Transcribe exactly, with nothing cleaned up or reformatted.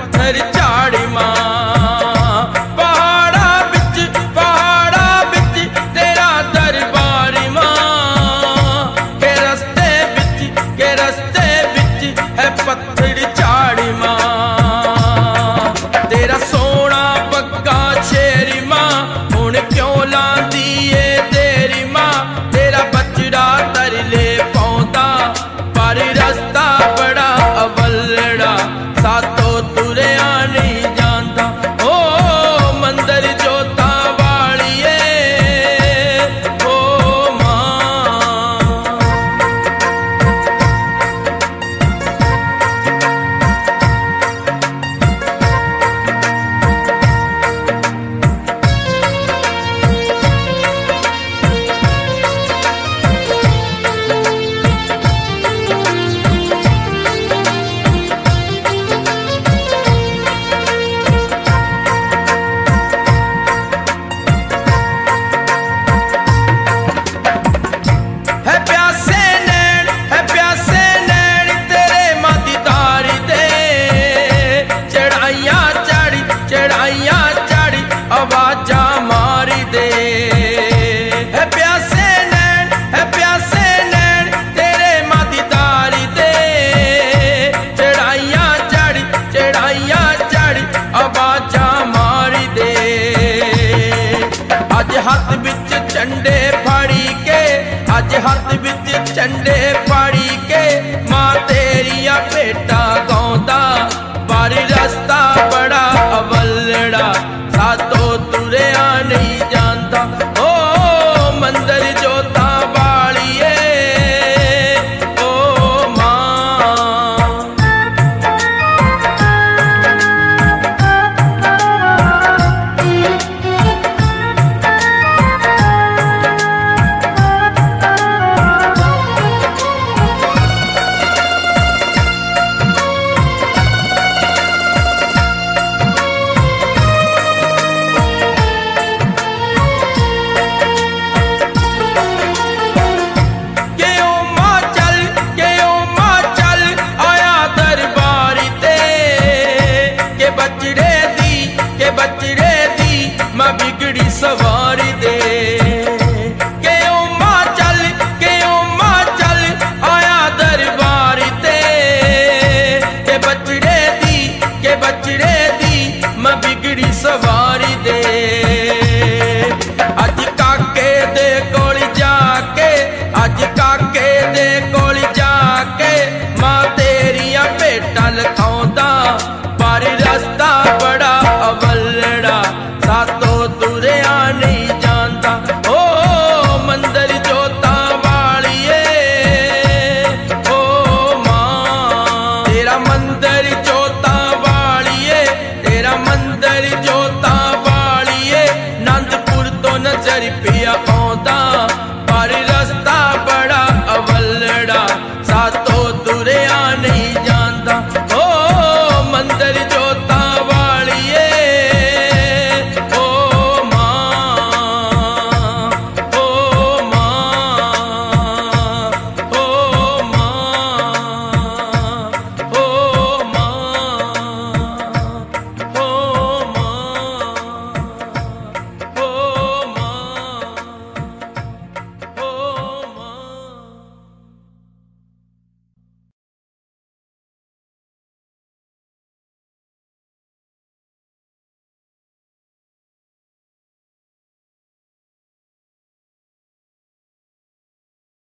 पत्थर झाड़ी मां पहाड़ा बिच पहाड़ा बिच तेरा दरबार मां के रस्ते बिच के रस्ते बिच है पत्थर झाड़ी मां तेरा सोना पक्का शेरी मां हुण क्यों लांदी ए तेरी मां तेरा बचड़ा तरले पौंदा पर रस्ता बड़ा अवलड़ा सातो तुरिया नहीं जानदा ओ मंदिर जोता वालिए ओ मां है प्यासे नैन है प्यासे नैन तेरे मदीदार दे चढ़ाइयां चढ़ी चढ़ाइयां चढ़ी आवाजा मारी दे है प्यासे नैन है प्यासे नैन तेरे मदीदार दे चढ़ाइयां चढ़ी चढ़ाइयां चढ़ी आवाजा मारी दे अज हथ बिच झंडे फाड़ी के अज हथ बिच झंडे